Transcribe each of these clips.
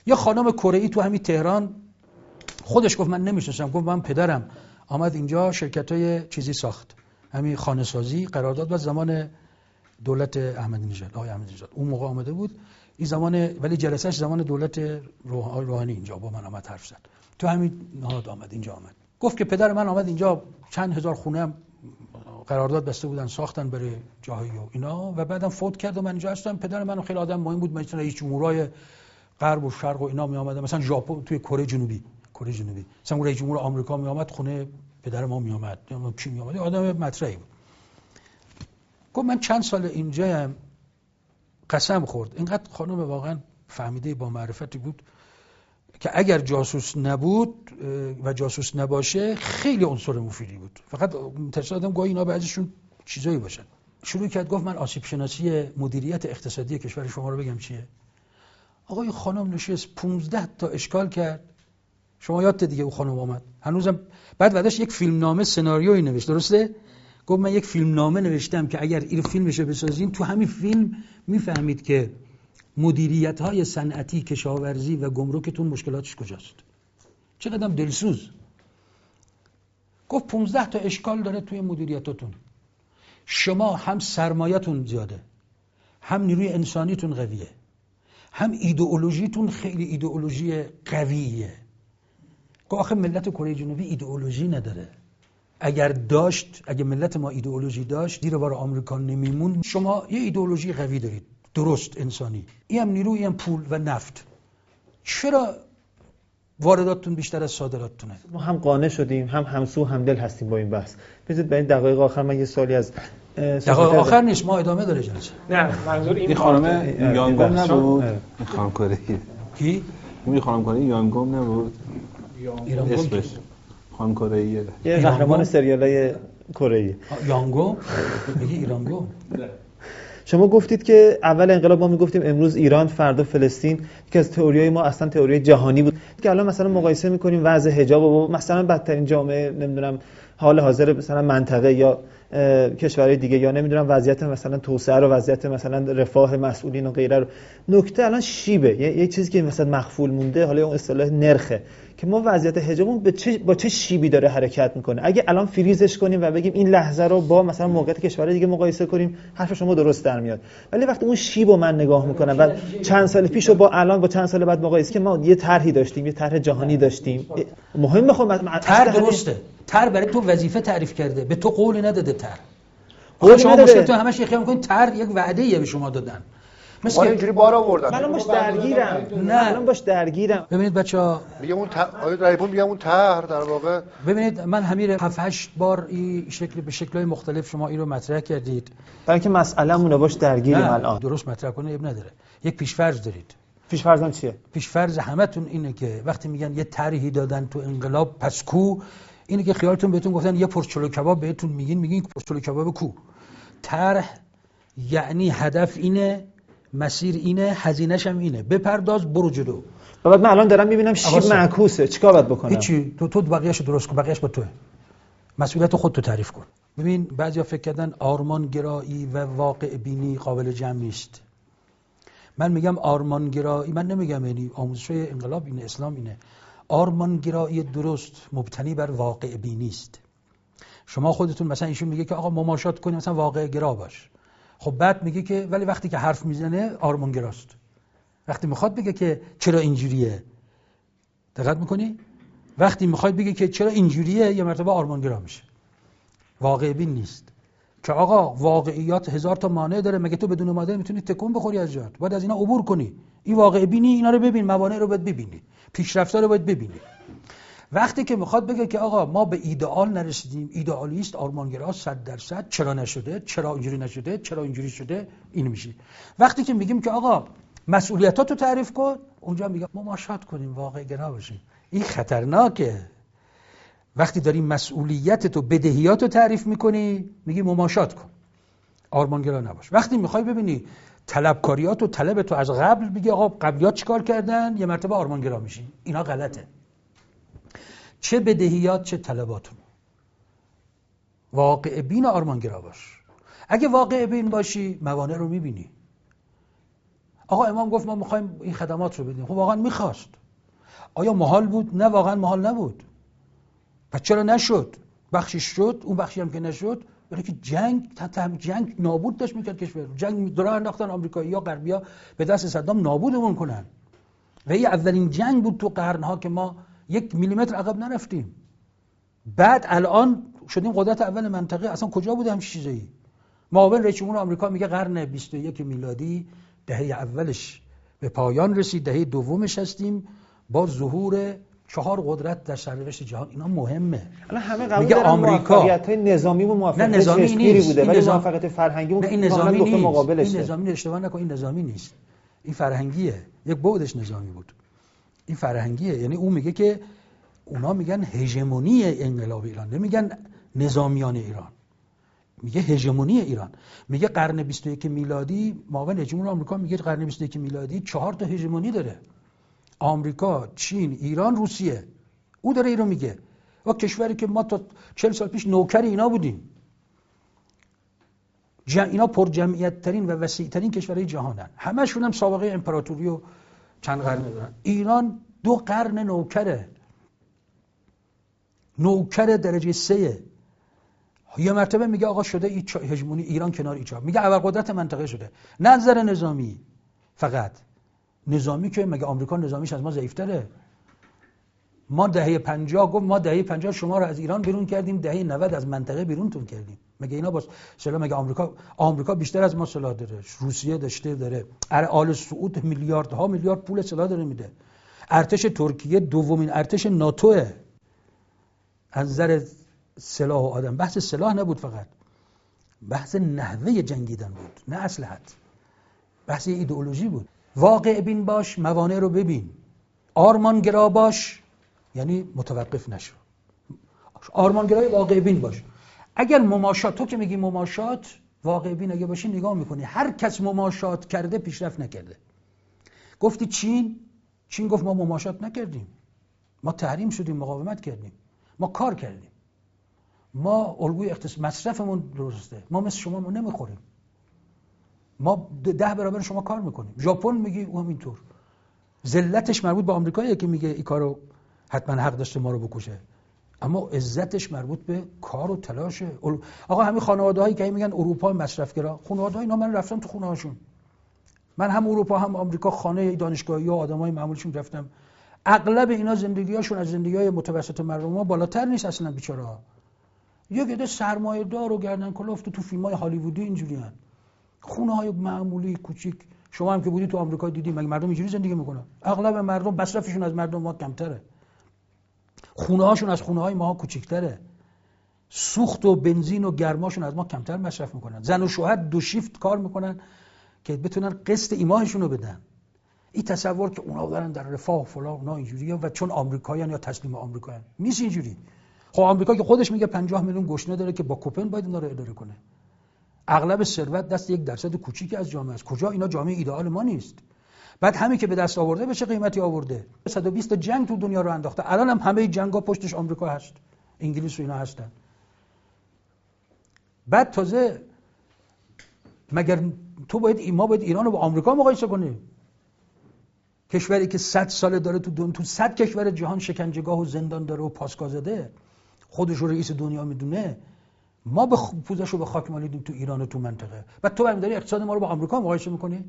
یه خانم کره‌ای تو همین تهران خودش گفت من نمیشناسم، گفت من پدرم آمد اینجا شرکت‌های چیزی ساخت، همین خانه سازی قرارداد و زمان دولت احمدی نژاد، آقای احمدی نژاد اون موقع آمده بود این زمان، ولی جلسهش زمان دولت روحانی اینجا با من آمد حرف زد، تو همین نهاد آمد اینجا آمد گفت که پدر من آمد اینجا چند هزار خونه هم قرارداد بسته بودن ساختن برای جاهایی و اینا و بعدم فوت کرد و من اینجا هستم. پدر من خیلی آدم مهم بود، مثلا رئیس جمهورای غرب و شرق و اینا می اومدن، مثلا ژاپن توی کره جنوبی مثلا رئیس جمهور آمریکا می اومد خونه پدر ما می اومد، یا کی می اومد، آدم مطرحی بود. گفت من چند سال اینجاام، قسم خورد اینقدر خانم واقعا فهمیده با معرفتی بود که اگر جاسوس نبود و جاسوس نباشه خیلی عنصر مفیدی بود، فقط منتظر آدم گاهی اینا بعضیشون چیزایی باشن. شروع کرد گفت من آسیب شناسی مدیریت اقتصادی کشور شما رو بگم چیه. آقای خانم نشست 15 تا اشکال کرد، شما یادت دیگه اون خانم اومد هنوزم بعد بعدش یک فیلمنامه سناریویی نوشت، درسته؟ گفت من یک فیلمنامه نوشتم که اگر این فیلمش رو بسازیم تو همین فیلم میفهمید که مدیریت‌های صنعتی کشاورزی و گمرکتون مشکلاتش کجاست. چقدر دلسوز. گفت 15 تا اشکال داره توی مدیریتاتون، شما هم سرمایه‌تون زیاده، هم نیروی انسانیتون قویه، هم ایدئولوژیتون خیلی ایدئولوژی قویه. گفت آخه ملت کره جنوبی ایدئولوژی نداره، اگر ملت ما ایدئولوژی داشت دیر بار آمریکا نمیمون. شما یه ایدئولوژی قوی دارید، درست انسانی، این هم نیروی، هم پول و نفت، چرا وارداتتون بیشتر از صادراتتونه؟ ما هم قانع شدیم، هم همسو هم دل هستیم با این بحث. بذارید برای دقایق آخر من یه سوالی از دقایق آخر نیست، ما ادامه داره جلسه. نه منظور این خانم یانگوم نبود؟ این خانم کره کی؟ این خانم کره یانگوم نبود؟ اسمش خانم کره یه قهرمان سریالای کره. یانگوم میگه ایرانگوم. شما گفتید که اول انقلاب ما میگفتیم امروز ایران فردا فلسطین، یکی از تئوریای ما اصلا تئوری جهانی بود که الان مثلا مقایسه میکنیم وضع حجاب و مثلا بدترین جامعه نمیدونم حال حاضر مثلا منطقه یا کشورهای دیگه یا نمیدونم وضعیت مثلا توسعه رو، وضعیت مثلا رفاه مسئولین و غیره رو. نکته الان شیبه، یه چیزی که مثلا مخفول مونده، حالا اون اصطلاح نرخه که ما وضعیت حجابمون با چه شیبی داره حرکت میکنه. اگه الان فریزش کنیم و بگیم این لحظه رو با مثلا موقعیت کشورهای دیگه مقایسه کنیم، حرف شما درست در میاد. ولی وقتی اون شیبو من نگاه میکنم و چند سال پیش رو با الان با چند سال بعد مقایسه که ما یه طرحی داشتیم، یه طرح جهانی داشتیم، مهم میخوام طرح درسته، طرح برای تو وظیفه تعریف کرده، به تو قولی نداده طرح. شما مشکل تو همش خیال می‌کنید طرح یک وعده‌ایه به شما دادن. مثلا اینجوری بار آوردن. من الان باش درگیرم. ببینید بچه‌ها، میگم اون آقای رایپور میگم اون طرح در واقع، ببینید من همین 7-8 بار این شکل به شکل‌های مختلف شما این رو مطرح کردید. برای اینکه مسئله‌مون باش درگیریم الان. درست مطرح کنه اب نداره. یک پیش‌فرض دارید. پیش‌فرضم چیه؟ پیش‌فرض همتون اینه که وقتی میگن یه طرحی دادن تو انقلاب پس کو، اینه که خیالتون بهتون گفتن یه پرچلو کباب بهتون میگین پرچلو کباب کو. طرح یعنی هدف اینه، مسیر اینه، هزینه‌ش هم اینه، بپرداز برو جلو. بعد من الان دارم میبینم شیب معکوسه، چیکار باید بکنم؟ هیچی، تو بقیه‌اشو درست کن، بقیه‌اش با توه. مسئولیت خودتو تعریف کن. ببین بعضیا فکر کردن آرمانگرایی و واقع بینی قابل جمع نیست. من میگم آرمانگرایی، من نمیگم یعنی آموزش‌های انقلاب اینه، اسلام اینه. آرمانگرایی درست مبتنی بر واقع بینی است. شما خودتون مثلا ایشون میگه که آقا مماشات کنیم، مثلا واقع گرا باش. خب بعد میگه که ولی وقتی که حرف میزنه آرمانگراست. وقتی میخواد بگه که چرا اینجوریه، دقت میکنی؟ وقتی میخواد بگه که چرا اینجوریه یه مرتبه آرمانگرا میشه. واقع بین نیست. که آقا واقعیات هزار تا مانع داره، مگه تو بدون مانع میتونی تکون بخوری از جات؟ باید از اینا عبور کنی. این واقع بینی، اینا رو ببین، موانع رو باید ببینی، پیشرفت‌ها رو باید ببینی. وقتی که میخواد بگه که آقا ما به ایدئال نرسیدیم، ایدئالیست، آرمانگراست 100%، چرا نشده، چرا اینجوری نشده، چرا اینجوری شده، این میشه. وقتی که میگیم که آقا مسئولیتاتو تعریف کن، اونجا میگم مماشات کنیم، واقع گرا باشیم. این خطرناکه. وقتی داری مسئولیتتو، بدهیاتو تعریف میکنی، میگی مماشات کن، آرمانگرا نباش. وقتی میخوای ببینی طلبکاریاتو، طلبتو از قبل، بگی آقا قبلیات چیکار کردن، یه مرتبه آرمانگرا میشی. اینا غلطه. چه بدهیات چه طلباتون. واقع بین آرمانگرا باش. اگه واقع بین باشی موانع رو میبینی. آقا امام گفت ما میخوایم این خدمات رو بدیم. خب واقعا میخواست. آیا محال بود؟ نه واقعا محال نبود. پس چرا نشد؟ بخشش شد، اون بخشی هم که نشد برای که جنگ نابود داشت میکرد کشور. جنگ داره انداختن آمریکایی‌ها غربی‌ها به دست صدام نابودمون کنن. و این اولین جنگ بود تو قرنها که ما 1 میلیمتر عقب نرفتیم. بعد الان شدیم قدرت اول منطقه. اصلا کجا بوده همچین چیزایی؟ معاون رئیس جمهور آمریکا میگه قرن 21 میلادی دهه اولش به پایان رسید، دهه دومش هستیم با ظهور 4 قدرت در سرنوشت جهان. اینا مهمه. الان همه قبول دارن موفقیت‌های نظامی و موفقیت چشمگیری بوده، ولی موفقیت فرهنگی این نظامی نیست. مقابلشه. این نظامی اشتباه نکن، این نظامی نیست. این فرهنگیه. یک بعدش نظامی بود. این فرهنگیه. یعنی اون میگه که اونا میگن هژمونی انقلاب ایران، نمیگن نظامیان ایران. میگه هژمونی ایران. میگه قرن 21 میلادی، معاون رئیس جمهور آمریکا میگه قرن 21 میلادی 4 تا هژمونی داره. آمریکا، چین، ایران، روسیه. او داره اینو میگه. و کشوری که ما تا 40 سال پیش نوکر اینا بودیم. اینا پر جمعیت ترین و وسیع ترین کشورهای جهانن. همشون هم سابقه امپراتوری و چند قرن دارن. ایران 2 قرن نوکره. نوکر درجه 3. یه مرتبه میگه آقا شده هژمونی ایران کنار ایجاب. میگه اول قدرت منطقه شده. نظر نظامی فقط. نظامی که مگه آمریکا نظامیش از ما ضعیف‌تره؟ ما دهه 50 گفت ما دهه 50 شما رو از ایران بیرون کردیم، دهه 90 از منطقه بیرونتون کردیم. مگه اینا با سلاح، مگه آمریکا بیشتر از ما سلاح داره، روسیه داره، آل سعود میلیاردها میلیارد پول سلاح داره میده. ارتش ترکیه دومین ارتش ناتوه. از نظر سلاح و آدم، بحث سلاح نبود، فقط بحث نحوه جنگیدن بود، نه اسلحت. بحث ایدئولوژی بود. واقع بین باش، موانع رو ببین. آرمانگرا باش، یعنی متوقف نشو. آرمانگرای واقع بین باش. اگر مماشات، تو که میگی مماشات، واقع بین اگه باشی نگاه میکنی هر کس مماشات کرده پیشرفت نکرده. گفتی چین گفت ما مماشات نکردیم، ما تحریم شدیم، مقاومت کردیم، ما کار کردیم، ما الگوی مصرفمون درسته، ما مثل شما ما نمیخوریم، ما 10 برابر شما کار میکنیم. ژاپن میگی او هم اینطور. ذلتش مربوط به آمریکاییه که میگه این کارو حتما حق داشته ما رو بکشه، اما عزتش مربوط به کار و تلاشه. آقا همین خانواده‌هایی که میگن اروپا مصرفگرا، خانواده‌ها اینا من رفتم تو خونه هاشون، من هم اروپا هم آمریکا خانه دانشگاهی و آدمای معمولیشون رفتم، اغلب اینا زندگیاشون از زندگی‌های متوسط مردم ما بالاتر نیست اصلا. بیچاره‌ها یه گده سرمایه‌دار و گردن کلفت تو فیلم‌های هالیوودی اینجوریان، خونه‌های معمولی کوچیک. شما هم که بودی تو آمریکا دیدی مگه مردم اینجوری زندگی میکنن؟ اغلب مردم مصرفشون از مردم ما کمتره، خونه‌هاشون از خونه‌های ما کوچیک‌تره، سوخت و بنزین و گرماشون از ما کمتر مصرف میکنن، زن و شوهر 2 شیفت کار میکنن که بتونن قسط ایماهشون رو بدن. این تصور که اونا دارن در رفاه و فلان اونا اینجوریه و چون آمریکاییان یا تسلیم آمریکاییان، نیست اینجوری. خب آمریکا که خودش میگه 50 میلیون گشنه داره که با کوپن باید اینا رو اداره کنه. اغلب ثروت دست 1% کوچیکی از جامعه است. کجا اینا جامعه ایدئال ما نیست. بعد همین که به دست آورده به چه قیمتی آورده؟ 120 تا جنگ تو دنیا رو انداخته. الان هم همه جنگا پشتش آمریکا هست، انگلیس و اینا هستن. بعد تازه مگر ما باید ایران رو با آمریکا مقایسه کنیم؟ کشوری که 100 ساله داره تو 100 کشور جهان شکنجهگاه و زندان داره و پاسگاه زده، خودش رو رئیس دنیا میدونه، ما به پوزش رو به خاک مالیدیم تو ایران و تو منطقه. بعد تو برمی داری اقتصاد ما رو با آمریکا مقایسه میکنی؟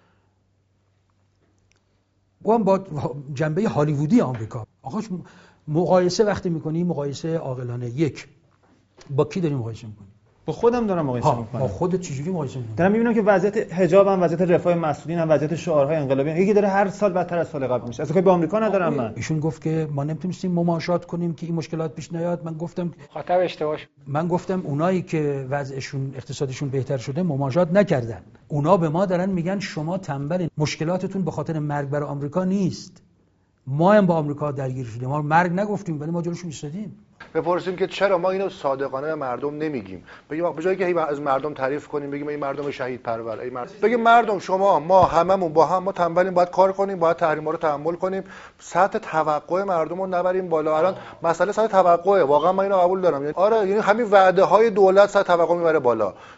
اون با جنبه هالیوودی آمریکا. آقا مقایسه وقتی میکنی مقایسه عاقلانه. یک، با کی داری مقایسه میکنی؟ با خودم دارم مقایسه میکنم. با خودت چجوری مقایسه میکنی؟ دارم میبینم که وضعیت حجاب هم، وضعیت رفاه مسئولین هم، وضعیت شعارهای انقلابی هم یکی داره هر سال بدتر از سال قبل میشه. اصلا با آمریکا ندارم من. ایشون گفت که ما نمیتونستیم مماشات کنیم که این مشکلات پیش نیاد. خاطر اشتباه. من گفتم اونایی که وضعشون اقتصادشون بهتر شده مماشات نکردن. اونا به ما دارن میگن شما تنبلین، مشکلاتتون به خاطر مرگ برای آمریکا نیست. ما هم با آمریکا درگیر شدیم، ما مرگ نگفتیم ولی ما جلوشون ایستادیم. بپرسیم که چرا ما اینو صادقانه به مردم نمیگیم. بگیم به جایی که از مردم تعریف کنیم بگیم این مردم شهید پرور، بگیم مردم شما ما هممون با هم ما تنبلیم، باید کار کنیم، باید تحریم‌ها رو تحمل کنیم، سطح توقع مردم رو نبریم بالا. الان مسئله سطح توقعه، واقعا من اینو قبول دارم. آره، یعنی همین وعده‌های دولت سطح توقع میبره بالا.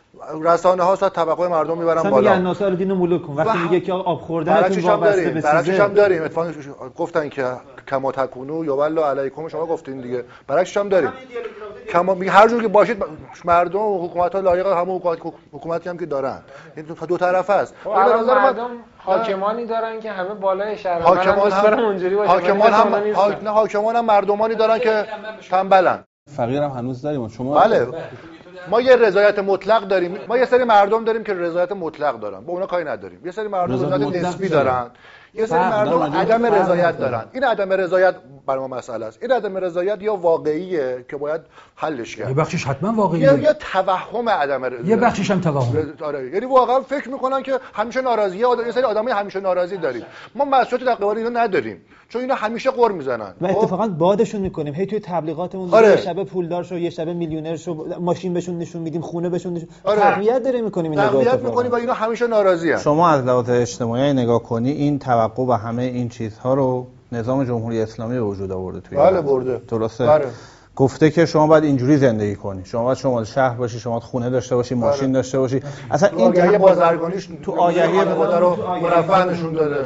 رسانه ها تا طبقه مردم میبرن بالا. میگن ناصر الدین ملوک وقتی میگه که آب خوردنتون وابسته به برعکسش هم داریم. اتفاقا گفتن که کما تکونو یوالله علیکم، شما گفتین دیگه، برعکسش هم داریم. کما میگه هر جور که باشید مردم و حکومت ها لایق همون حکومتی هم که دارن. این دو طرفه است. مردم حاکمانی دارن که همه بالای شهر، حاکمان اونجوری باشه. حاکمان هم مردمانی دارن که تنبلن. فقیر هم هنوز داریم شما. بله، ما یه رضایت مطلق داریم. ما یه سری مردم داریم که رضایت مطلق دارن، با اونا کاری نداریم. یه سری مردم رضایت نسبی دارن، یه سری مردم عدم رضایت دارن. این عدم رضایت برای ما مسئله است. این عدم رضایت یا واقعیه که باید حلش کرد، یه بخشش حتما واقعیه، یا توهم عدم رضایت، یه بخشش هم توهم. آره، یعنی واقعا فکر میکنن که همیشه ناراضیه. یه سری آدمای همیشه ناراضی داریم. ما مسئولیت در قبال اینا نداریم، چون اینا همیشه قر میزنن و اتفاقا بادشون میکنیم. هی توی تبلیغاتمون یه شب پولدار شو، یه شب میلیونر شو، ماشین بهشون نشون میدیم، خونه بهشون نشون، تقویت داره میکنیم. این تقویت میکنیم و اینا همیشه ناراضی ان. شما از لحاظ اجتماعی نگاه کنی، این توقع و همه این چیزها رو نظام جمهوری اسلامی به وجود آورده توی بله برده. درسته. بله. گفته که شما باید اینجوری زندگی کنی، شما باید شمال شهر باشی، شما باید خونه داشته باشی، ماشین داشته باشی. اصلا این آگهی بازرگانیش تو آگهی رو مرفع نشون داده.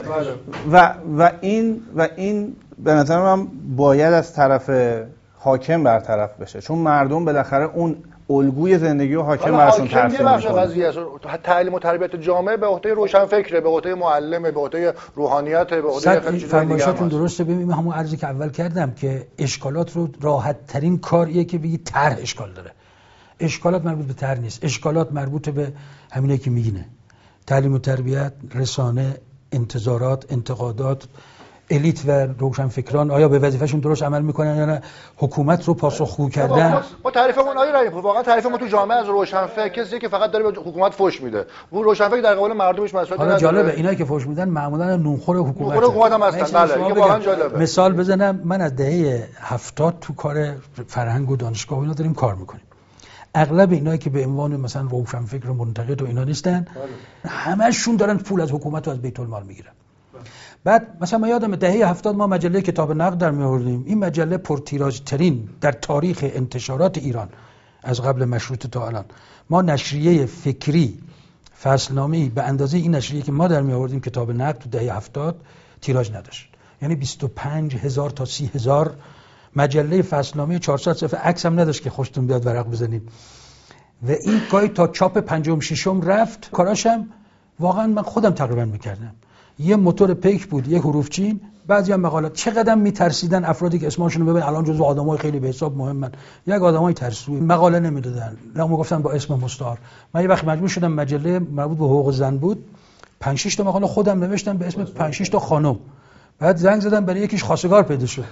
و این به نظر من باید از طرف حاکم برطرف بشه، چون مردم بالاخره اون الگوی زندگی و حاکم براشون ترسیم میکنه. تعلیم و تربیت جامعه به عهده روشنفکره، به عهده معلمه، به عهده روحانیت، به عهده خیلی چیزای دیگه. فرمایشاتون درسته. ببینیم همون عرضی که اول کردم که اشکالات رو راحت ترین کاریه که بگی طرح اشکال داره. اشکالات مربوط به طرح نیست، اشکالات مربوط به همینه که میگینه: تعلیم و تربیت، رسانه، انتظارات، انتقادات، الیت و روشنفکران آیا به وظیفه‌شون درست عمل میکنن یا نه، حکومت رو پاسخگو کردن. ما تعریفمون واقعا تعریف ما تو جامعه از روشنفکر کسی که فقط داره به حکومت فحش میده. اون روشنفکر در قبال مردمش مسئولیت نداره. حالا جالبه اینایی که فحش میدن معمولا نونخور حکومت هم هستن. بله، این واقعا جالبه. مثال بزنم، من از دهه 70 تو کار فرهنگ و دانشگاه اینا داریم کار میکنیم. اغلب اینایی که به عنوان مثلا روشنفکر و منتقد و اینا نیستن، همشون دارن پول از حکومت و از بیت المال میگیرن. بعد مثلا من یادم دهه 70 ما مجله کتاب نقد در می‌آوردیم. این مجله پرتیراژ ترین در تاریخ انتشارات ایران از قبل مشروطه تا الان. ما نشریه فکری فصلنامه‌ای به اندازه این نشریه که ما در می‌آوردیم کتاب نقد تو دهه 70 تیراژ نداشت. یعنی 25000 تا 30000 مجله فصلنامه 400 صفحه، عکس هم نداشت که خوشتون بیاد ورق بزنید. و این گاهی تا چاپ پنجم ششم رفت. کاراشم واقعا من خودم تقریبا می‌کردم. یه موتور پیک بود، یه حروفچین، بعضی هم مقالات. چقدر میترسیدن افرادی که اسمشون رو ببین الان جزو آدمای خیلی به حساب مهمن، یک آدمای ترسوی مقاله نمیدادن، لامو گفتن با اسم مستعار. من یه وقت مجبور شدم مجله مربوط به حقوق زن بود 5 6 تا مقاله خودم نوشتم به اسم 5 6 تا خانم. بعد زنگ زدم برای یکیش خواستگار پیدا شد.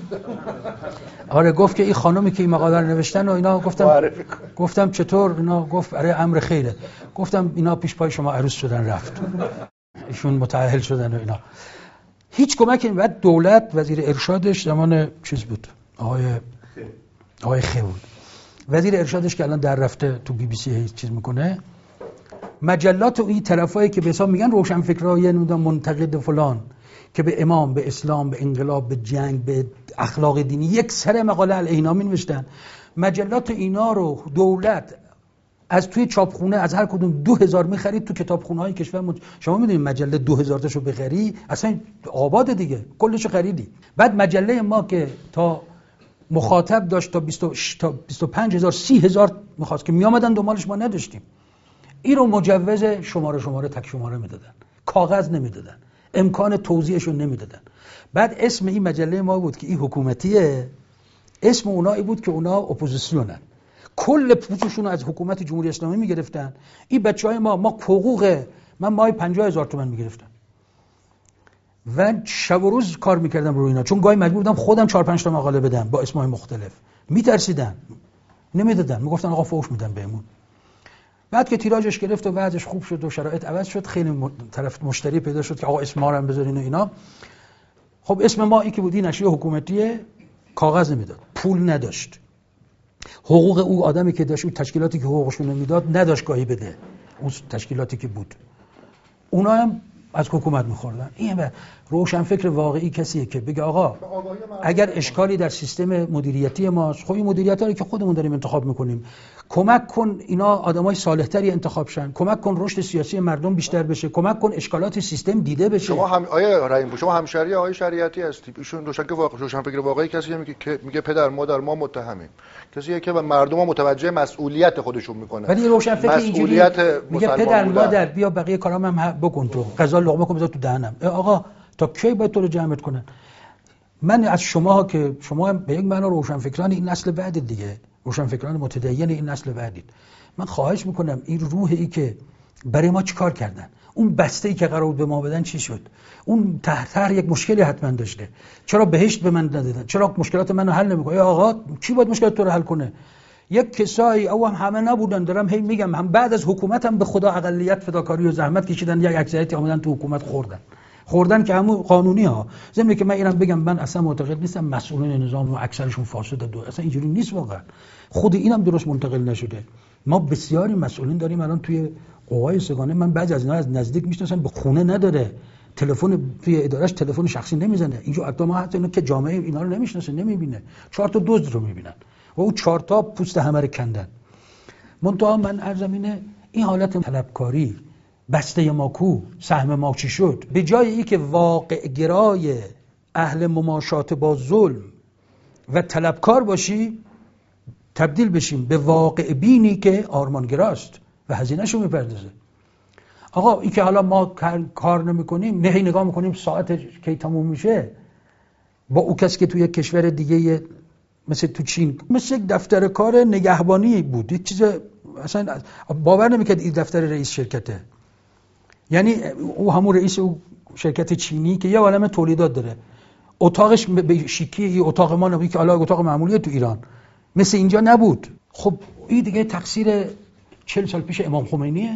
آره گفت که این خانومی که این مقاله رو نوشتن و اینا. گفتم چطور؟ اینا گفت برای امر خیره. گفتم اینا پیش پای شما عروس شدن رفت. ایشون متأهل شدن و اینا. هیچ کمکی. بعد دولت وزیر ارشادش زمان چیز بود، آقای خه بود. وزیر ارشادش که الان در رفته تو بی بی سی هیچ چیز میکنه. مجلات و این طرفایی که به حساب میگن روشنفکرای منتقد فلان که به امام، به اسلام، به انقلاب، به جنگ، به اخلاق دینی یک سر مقاله علیه اینا می‌نوشتن. مجلات اینا رو دولت از توی چاپخونه از هر کدوم 2000 می‌خرید تو کتابخونه‌های کشور. شما می‌دونید مجله 2000 تاشو بخری اصلا آباد دیگه، کلشو خریدی. بعد مجله ما که تا مخاطب داشت تا 25000 30000 می‌خواست که میآمدن دنبالش، ما نداشتیم. این رو مجوز شماره تک شماره میدادن، کاغذ نمیدادن، امکان توزیعشو نمیدادن. بعد اسم این مجله ما بود که این حکومتیه، اسم اونایی بود که اونا اپوزیسیونن، کل پوچشون رو از حکومت جمهوری اسلامی میگرفتن. این بچهای ما حقوق من ماهی 50000 تومان میگرفتم و شب و روز کار میکردم روی اینا، چون گاهی مجبور بودم خودم 4 5 تا مقاله بدم با اسمای مختلف. میترسیدن، نمیدادن، میگفتن آقا فوش میدن بهمون. بعد که تیراژش گرفت و وضعش خوب شد و شرایط عوض شد، خیلی طرف مشتری پیدا شد که آقا اسم ما رو هم بذارین و اینا. خب اسم ما این که بودی نشریه حکومتیه، کاغذ نمیداد، پول نداشت، حقوق او آدمی که داشت، اون تشکیلاتی که حقوقشون نمیداد نداشت گاهی بده، اون تشکیلاتی که بود اونا هم از حکومت می‌خوردن. این روشنفکر واقعی کسیه که بگه آقا اگر اشکالی در سیستم مدیریتی ماست، خب این مدیریت‌ها رو که خودمون داریم انتخاب می‌کنیم، کمک کن اینا آدمای صالح‌تری انتخاب شن، کمک کن رشد سیاسی مردم بیشتر بشه، کمک کن اشکالات سیستم دیده بشه. شما هم آیه رحیم، شما همشهری آقای شریعتی هستید. ایشون روشنفکر واقعی کسی میگه پدر مادر ما متهمیم، کسیه که به مردم متوجه مسئولیت خودشون میکنه. ولی روشنفکر اینجوری میگه پدر مادر بیا بقیه کارام هم بکن، تو غذا لقمه کن بذار تو دهنم. آقا تا کی باید تو رو جمعت کنن؟ من از شما که شما به یک معنا روشنفکران این نسل بعد دیگه، روشنفکران متدین این نسل بعدید، من خواهش میکنم این روحی که برای ما چیکار کردن، اون بسته‌ای که قرار بود به ما بدن چی شد؟ اون تحت یک مشکلی حتما داشته، چرا بهشت به من ندادن؟ چرا مشکلات منو حل نمیکنه؟ آقا کی باید مشکلات تو رو حل کنه؟ یک کسایی او هم همه نبودن، دارم هی میگم، هم بعد از حکومت هم به خدا اقلیت فداکاری و زحمت کشیدن، یک اکثریتی اومدن تو حکومت خوردن که همون قانونی ها. ضمن که من اینم بگم، من اصلا معتقد نیستم مسئولین نظام و اکثرشون فاسد، اصلا اینجوری نیست واقعا. خود اینم درست منتقل نشده. ما بسیاری مسئولین داریم الان توی قوای سگانه، من بعضی از اینا از نزدیک میشناسم، به خونه نداره، تلفن توی ادارهش تلفن شخصی نمیزنه. اینجا اقدام ما حتی اینا که جامعه اینا رو نمیشناسه، نمیبینه، 4 تا دزد رو میبینن و اون 4 تا پوست همه رو کندن. منتها من عرضم اینه این حالت طلبکاری، بسته ما کو، سهم ما چی شد، به جای ای که واقع گرای اهل مماشات با ظلم و طلبکار باشی، تبدیل بشیم به واقع بینی که آرمانگراست و هزینه‌شو میپردازه. آقا این که حالا ما کار نمی‌کنیم، نه نگاه می‌کنیم ساعت کی تموم میشه، با او کسی که توی یک کشور دیگه مثل تو چین مثل یک دفتر کار نگهبانی بود، یک چیز اصلا باور نمی‌کرد این دفتر رئیس شرکته. یعنی او همون رئیس او شرکت چینی که یه عالمه تولیدات داره، اتاقش به شیکی این اتاق ما نبود که حالا اتاق معمولیه تو ایران، مثل اینجا نبود. خب این دیگه تقصیر 40 سال پیش امام خمینیه.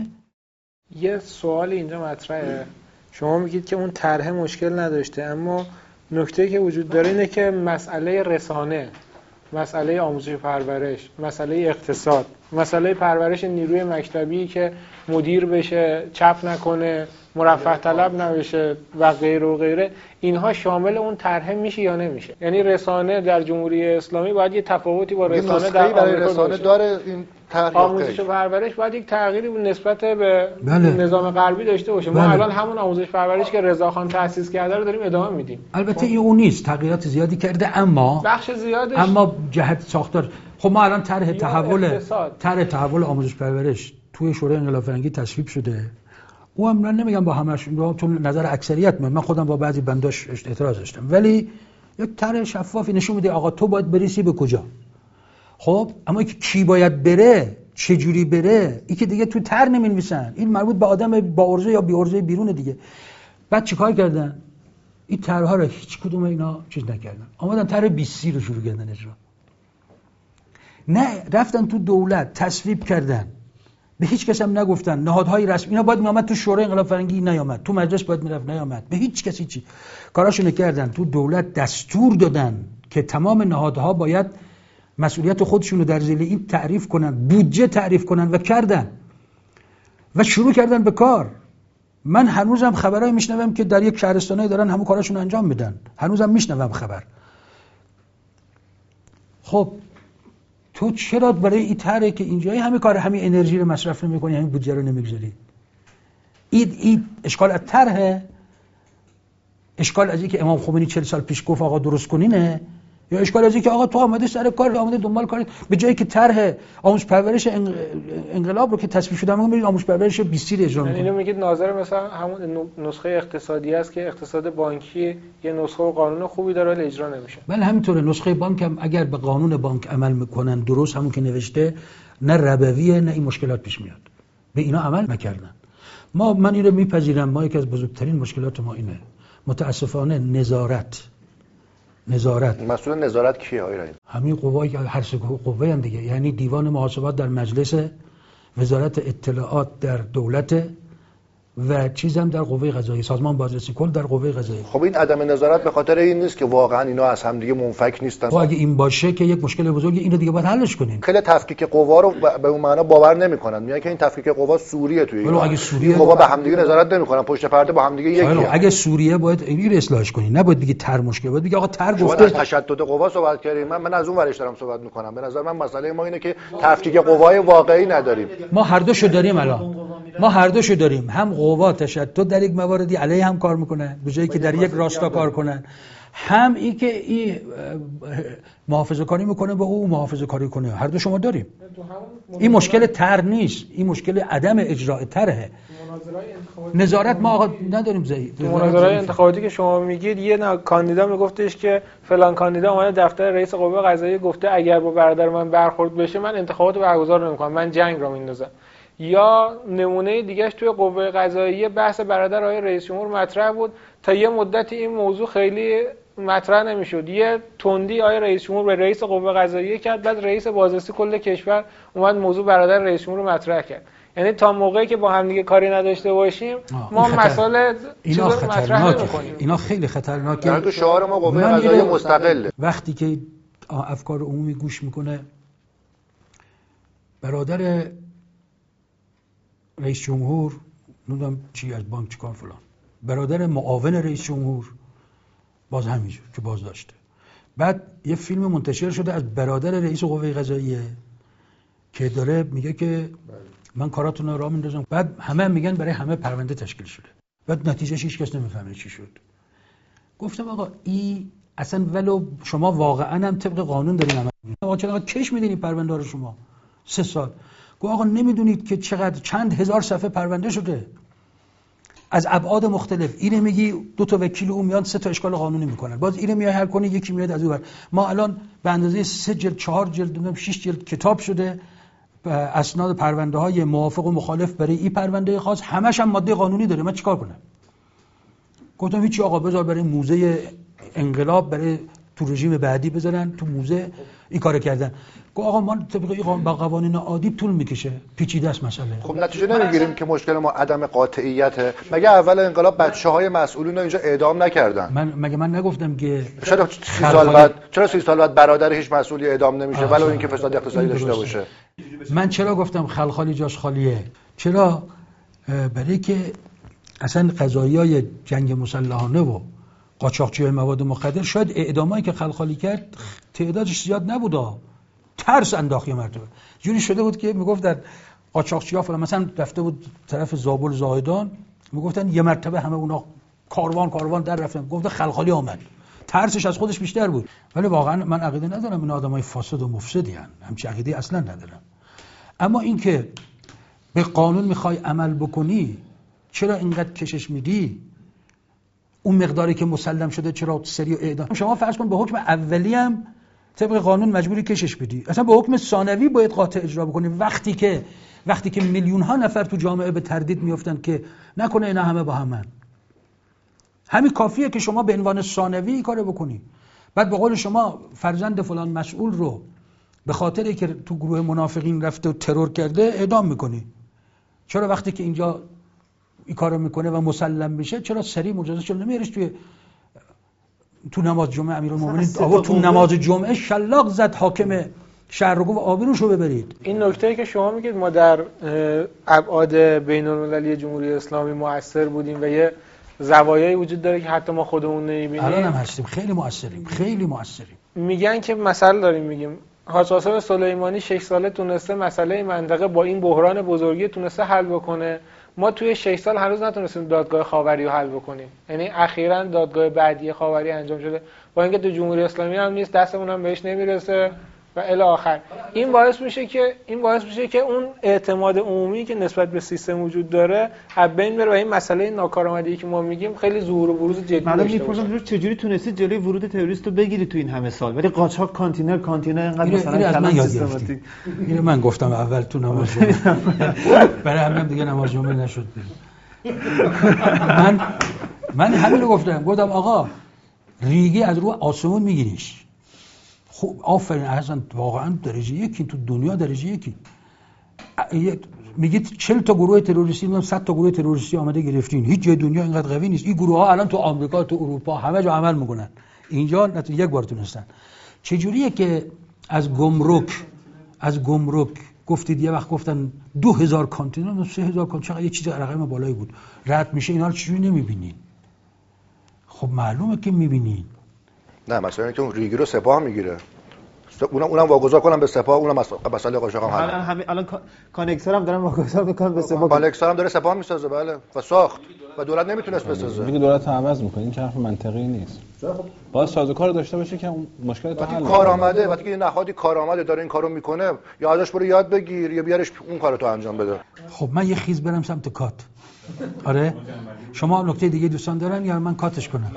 یه سوال اینجا مطرحه، شما میگید که اون طرح مشکل نداشته، اما نکته‌ای که وجود داره اینه که مسئله رسانه، مسئله آموزش و پرورش، مسئله اقتصاد، مسئله پرورش نیروی مکتبی که مدیر بشه، چپ نکنه، مرفه طلب نباشه و غیره و غیره، اینها شامل اون طرح میشه یا نمیشه؟ یعنی رسانه در جمهوری اسلامی باید یه تفاوتی با رسانه در برای رسانه داره. این طرح آموزش و پرورش باید یک تغییری نسبت به نظام غربی داشته باشه. ما الان همون آموزش پرورش که رضاخان تأسیس کرده رو داریم ادامه میدیم. البته این اون نیست، تغییرات زیادی کرده، اما بخش زیادش، اما جهت ساختار. خب ما الان طرح تحول آموزش پرورش توی شورای انقلاب فرهنگی تصویب شده. او هم من نمیگم با همش، چون نظر اکثریت من خودم با بعضی بنداش اعتراض داشتم، ولی یک طرح شفافی نشون میده آقا تو باید بریسی به کجا. خب اما کی باید بره، چه جوری بره، این که دیگه تو طرح نمی‌نویسن، این مربوط به آدم با عرضه یا بی عرضه بیرون دیگه. بعد چیکار کردن؟ این طرح‌ها رو هیچ کدوم اینا چیز نکردن، اومدن طرح 20 رو شروع کردن اجرا. نه رفتن تو دولت تصویب کردن، به هیچ کس هم نگفتن، نهادهای رسمی اینا باید میامد تو شورای انقلاب فرهنگی نیامد، تو مجلس باید میرفت نیامد، به هیچ کسی چی کاراشونو کردن. تو دولت دستور دادن که تمام نهادها باید مسئولیت خودشونو در زیر این تعریف کنن، بودجه تعریف کنن و کردن و شروع کردن به کار. من هنوزم خبرای میشنوم که در یک شهرستانه دارن همون کاراشونو انجام میدن، هنوزم میشنوم خبر. خب تو چرا برای این طرحی که اینجایی همین کار، همین انرژی رو مصرف نمی‌کنی، همین بودجه رو نمیگذاری؟ این اشکال از طرحه، اشکال از اینکه امام خمینی 40 سال پیش گفت آقا درست کنینه، یا اشکال از اینکه آقا تو آمده سر کار، آمده دنبال کارت، به جایی که طرح آموزش پرورش انقلاب رو که تصویب شده میگم آموزش پرورش 20 رو اجرا می‌کنه. اینو میگید ناظر مثلا همون نسخه اقتصادی است که اقتصاد بانکی یه نسخه و قانون خوبی داره ولی اجرا نمیشه. بله همینطوره، نسخه بانک هم اگر به قانون بانک عمل میکنن درست همون که نوشته، نه ربویه نه این مشکلات پیش میاد. به اینا عمل نکردن. من اینو میپذیرم، ما یکی از بزرگترین مشکلات ما اینه، متاسفانه نظارت مسئول نظارت کیه آقای رحیم؟ همین قوایی که هر سه قوه هم دیگه، یعنی دیوان محاسبات در مجلس، وزارت اطلاعات در دولت، و چیزم در قوه قضاییه، سازمان بازرسی کل در قوه قضاییه. خب این عدم نظارت به خاطر این نیست که واقعا اینا از هم دیگه منفک نیستن؟ خب اگه این باشه که یک مشکل بزرگی، اینو دیگه باید حلش کنیم. خیلی تفکیک قوا رو به اون معنا باور نمیکنن، میگن که این تفکیک قوا سوریه توی ایران. اگه سوریه قوا به هم دیگه نظارت نمیکنن، پشت پرده با هم دیگه یکیه. اگه سوریه باید این رو اصلاحش کنین، نباید بگی تر مشکل، باید بگی آقا تر گفته. از تشدد قوا صحبت کردیم، من از اون ورش دارم صحبت میکنم. به نظر من مسئله ما اینه که تفکیک قوای واقعی نداریم. ما هر دوشو داریم الان. ما هر دوشو داریم، هم قوا تشدد در یک مواردی علیه هم کار میکنن به جایی که در یک راستا کار کنن، هم این که این محافظه کاری میکنه با او محافظه کاری کنه. هر دو شما داریم. این مشکل تر نیست، این مشکل عدم اجرای تره. نظارت ما آقا نداریم. ضعیف مناظرهای انتخاباتی که شما میگید یه کاندیدا میگفتش که فلان کاندیدا اومده دفتر رئیس قوه قضاییه گفته اگر با برادر من برخورد بشه من انتخابات برگزار نمیکنم، من جنگ رو میندازم. یا نمونه دیگهش توی قوه قضاییه بحث برادر آقای رئیس جمهور مطرح بود، تا یه مدتی این موضوع خیلی مطرح نمیشد. یه تندی آقای رئیس جمهور به رئیس قوه قضاییه کرد، بعد رئیس بازرسی کل کشور اومد موضوع برادر رئیس جمهور رو مطرح کرد. یعنی تا موقعی که با هم دیگه کاری نداشته باشیم ما مسائل اینا خطرناکه. اینا خیلی خطرناکه. در تو شعار ما قوه قضاییه مستقله. وقتی که افکار عمومی گوش میکنه برادر رئیس جمهور نمیدونم چی از بانک چیکار فلان، برادر معاون رئیس جمهور باز همینجور که باز داشته. بعد یه فیلم منتشر شده از برادر رئیس قوه قضاییه که داره میگه که من کاراتون رو راه میندازم، بعد همه میگن برای همه پرونده تشکیل شده، بعد نتیجهش هیچ کس نمیفهمه چی شد. گفتم آقا این اصلا ولو شما واقعا هم طبق قانون دارین عمل میکنید، آقا چرا کش میدین پرونده رو شما 3 سال؟ گفت آقا نمیدونید که چقدر چند هزار صفحه پرونده شده از ابعاد مختلف. اینه میگی 2 تا وکیل اون میان 3 تا اشکال قانونی میکنن، باز اینه میای حل کنی یکی میاد از اون ور. ما الان به اندازه 3 جلد 4 جلد 6 جلد کتاب شده اسناد پرونده های موافق و مخالف برای این پرونده خاص، همش هم ماده قانونی داره. من چیکار کنم؟ گفتم هیچی آقا بذار برای موزه انقلاب، برای تو رژیم بعدی بذارن تو موزه این کارو کردن. گفت آقا ما طبق با قوانین عادی طول میکشه، پیچیده است مسئله. خب نتیجه نمیگیریم که مشکل ما عدم قاطعیته؟ مگه اول انقلاب بچه‌های مسئولین رو اینجا اعدام نکردن؟ من نگفتم که چرا 30 سال بعد برادر هیچ مسئولی اعدام نمیشه ولو اینکه فساد اقتصادی داشته باشه؟ من چرا گفتم خلخالی جاش خالیه؟ چرا؟ برای که اصلا قضایای جنگ مسلحانه و قاچاقچی‌های مواد مخدر شاید اعدامایی که خلخالی کرد تعدادش زیاد نبوده، ترس انداخت. یه مرتبه جوری شده بود که میگفت در قاچاقچی‌ها فلان مثلا رفته بود طرف زابل زاهدان، میگفتن یه مرتبه همه اونا کاروان در رفتن، گفت خلخالی آمد. ترسش از خودش بیشتر بود. ولی واقعا من عقیده ندارم این آدمای فاسد و مفسدی ان، همچین عقیده اصلا ندارم. اما اینکه به قانون میخوای عمل بکنی چرا اینقدر کشش میدی؟ اون مقداری که مسلم شده چرا سریع اعدام؟ شما فرض کن به حکم اولی هم طبق قانون مجبوری کشش بدی، اصلا به حکم ثانوی باید قاطع اجرا بکنی. وقتی که میلیون ها نفر تو جامعه به تردید میافتن که نکنه اینا همه با همن، همین کافیه که شما به عنوان ثانوی کارو بکنی. بعد به قول شما فرزند فلان مسئول رو به خاطری که تو گروه منافقین رفته و ترور کرده اعدام میکنی. چرا وقتی که اینجا این کارو میکنه و مسلم میشه چرا سریع مجازاتش رو نمیاریش تو نماز جمعه؟ امیرالمومنین آقا تو نماز جمعه شلاق زد حاکم شهر رو، گفت آبروشو ببرید. این نکته‌ای که شما میگید ما در ابعاد بین‌المللی جمهوری اسلامی مؤثر بودیم و یه زوایایی وجود داره که حتی ما خودمون نمی‌بینیم. الان هم هستیم، خیلی مؤثریم. میگن که مثلا داریم میگیم حاج قاسم سلیمانی 6 ساله تونسته مسئله منطقه با این بحران بزرگی تونسته حل بکنه، ما توی 6 سال هنوز نتونستیم دادگاه خاوری رو حل بکنیم. یعنی اخیراً دادگاه بعدی خاوری انجام شده، با اینکه تو جمهوری اسلامی هم نیست، دستمون هم بهش نمیرسه و الی آخر. این باعث میشه که اون اعتماد عمومی که نسبت به سیستم وجود داره از بین بره و این مسئله ناکارآمدی که ما میگیم خیلی ظهور و بروز جدی داشته باشه. میپرسم چجوری تونستید جلوی ورود تروریست رو بگیرید تو این همه سال، ولی قاچاق کانتینر اینقدر مثلا کلام سیستماتیک. اینو من گفتم اول تو نماز جمعه، برای همین دیگه نماز جمعه نشد. من همین رو گفتم آقا ریگی از رو آسمون میگیریش. خب آفرین احسن، واقعا درجه 1 تو دنیا درجه 1. میگید 40 تا گروه تروریستی، میگم 100 تا گروه تروریستی آمده گرفتین، هیچ جای دنیا اینقدر قوی نیست. این گروه ها الان تو آمریکا، تو اروپا همه جا عمل میکنن، اینجا نتون یک بار تونستن. چجوریه که از گمرک گفتید یه وقت گفتن 2000 کانتینر 3000 کانتینر، چقدر یه چیز رقم بالایی بود، رد میشه، اینا رو چجوری نمیبینین؟ خب معلومه که میبینین. نه مثلا اینکه اون ریگی رو سپاه میگیره، اونم واگذار کنم به سپاه، اونم مسئله قاچاق هم الان کانکتور هم دارن واگذار میکنن به سپاه، کانکتور هم داره سپاه میسازه بله و ساخت و دولت نمیتونست بسازه. دیگه دولت عوض میکنه، این حرف منطقی نیست. باید سازوکار داشته باشه که اون مشکل تا حل کار آمده، وقتی که نهادی کار آمده داره این کارو میکنه، یا ازش برو یاد بگیر یا بیارش اون کارو تو انجام بده. خب من یه خیز برم سمت کات. آره شما نکته دیگه دوستان دارن یا من کاتش کنم؟